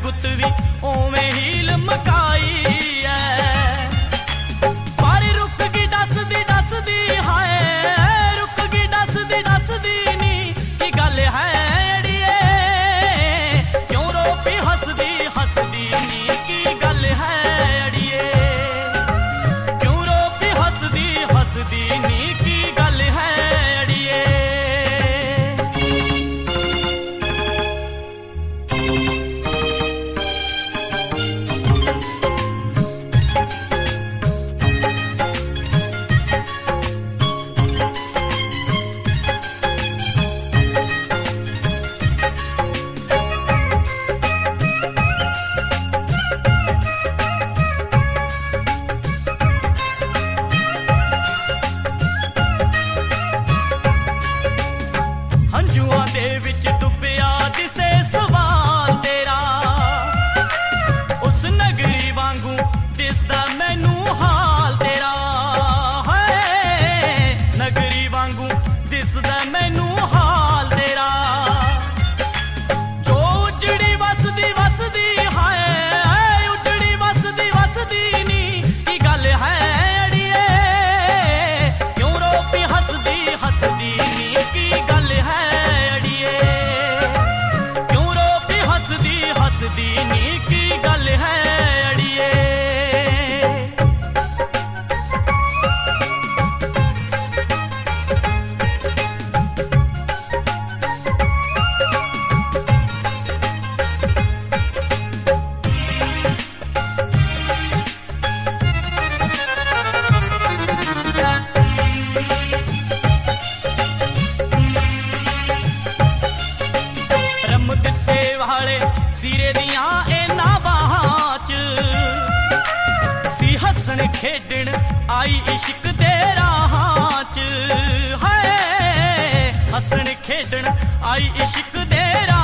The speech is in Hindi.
गुत भी ओवें ही लमकाई है। पर रुक गई दसदी हाय, रुक गई दसदी नी की गल है अड़िए, क्यों रो पी हसदी नी की गल है अड़िए, क्यों रो पी हसदी नी की गल है अड़िए। हंजुआं दे विच डुबिया दिसे सवाल तेरा, उस नगरी वांगू दिसदा मैनू हाल तेरा है, नगरी वांगू दिसदा मैनू हाल तेरा, जो उजड़ी वसदी हाय, उजड़ी वसदी नी की गल है अड़िए, क्यों रो पी हसदी नी की गल है अड़िए, क्यों रो पी हसदी नी की गल है अड़िए। रम दिते वाले सिरे दियां इना बाहां च, सी हसन खेडण आई इश्क दे राहां च, हाय हसन खेडण आई इश्क दे